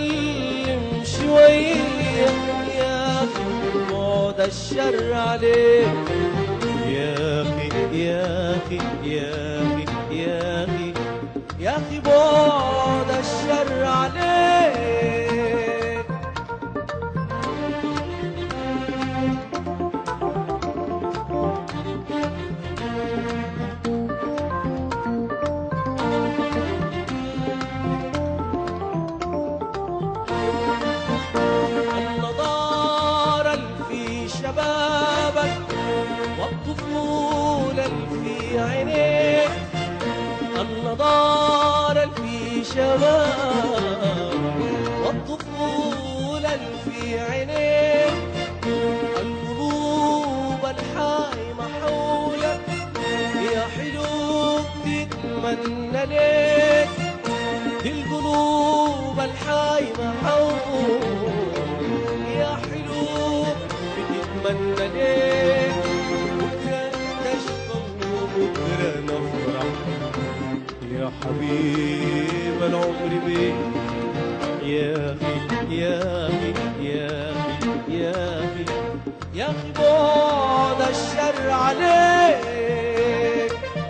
متألم شوية يا أخي بعد الشر عليك يا أخي يا أخي يا أخي يا أخي يا أخي بعد الشر عليك. النضارة اللي في شبابك والطفولة اللي في عينيك، النضارة اللي في شبابك والطفولة اللي في عينيك، القلوب الحايمة حولك يا حلو تتمنى ليك، دي القلوب الحايمة حولك يا حلو بتتمنى ليك، بكرة نشقى وبكرة نفرح يا حبيب العمر بيك يا أخي يا أخي يا أخي يا أخي يا أخي بعد الشر عليك.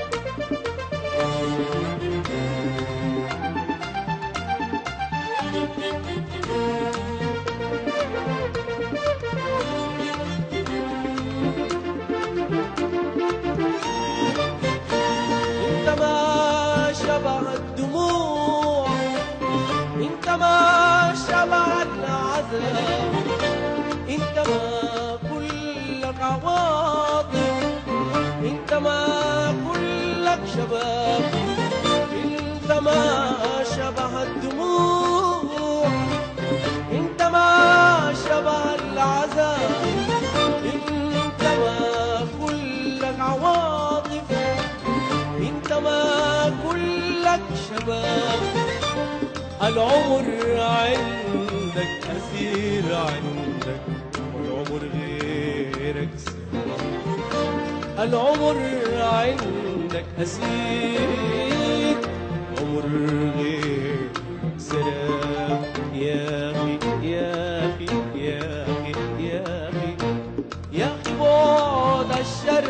انت ما شبع الدموع، انت ما شبع العذاب، انت ما كلك عواطف، انت ما كلك شباب، انت ما شبع الدموع، انت ما شبع العذاب، انت ما كلك عواطف، انت ما كلك شباب، العمر عندك أسير عندك والعمر غيرك سلام، العمر عندك أسير عمر غيرك سلام يا أخي يا أخي يا أخي يا أخي يا أخي بعد الشر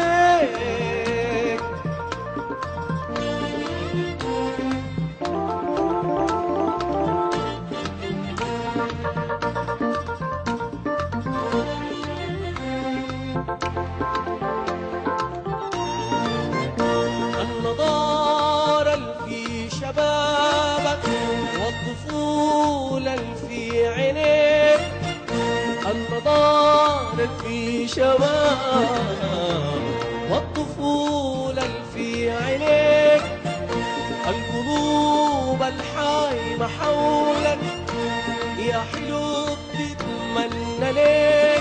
عليك. النضارة اللي في شبابك والطفولة اللي في عينيك، النضارة اللي في شبابك والطفولة اللي في عينيك، القلوب الحايمة حولك يا حلو بتتمنى ليك،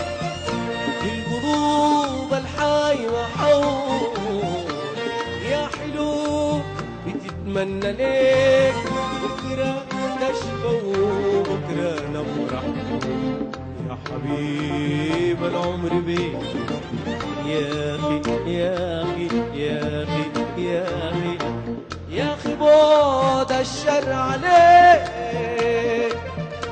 القلوب الحايمة حولك يا حلو بتتمنى ليك، بكرة نشقى وبكرة نفرح يا حبيب العمر بيك يا أخي يا أخي يا أخي يا أخي يا أخي بعد الشر عليك.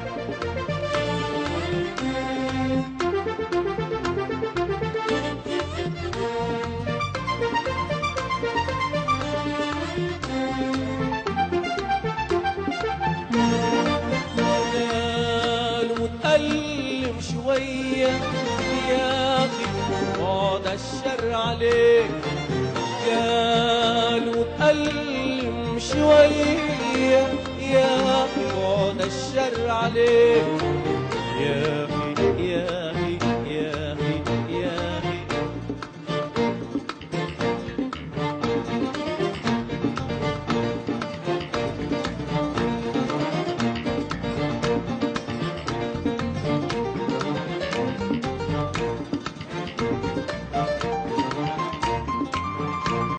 متألم شوية يا أخي بعد الشر عليك، قالوا متألم شوية يا أخي بعد الشر عليك يا أخي يا أخي